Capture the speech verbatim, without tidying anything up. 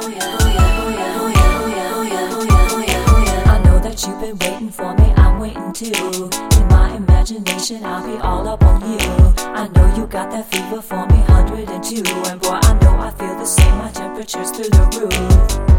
I know that you've been waiting for me, I'm waiting too. In my imagination, I'll be all up on you. I know you got that fever for me, one hundred and two. And boy, I know I feel the same, my temperature's through the roof.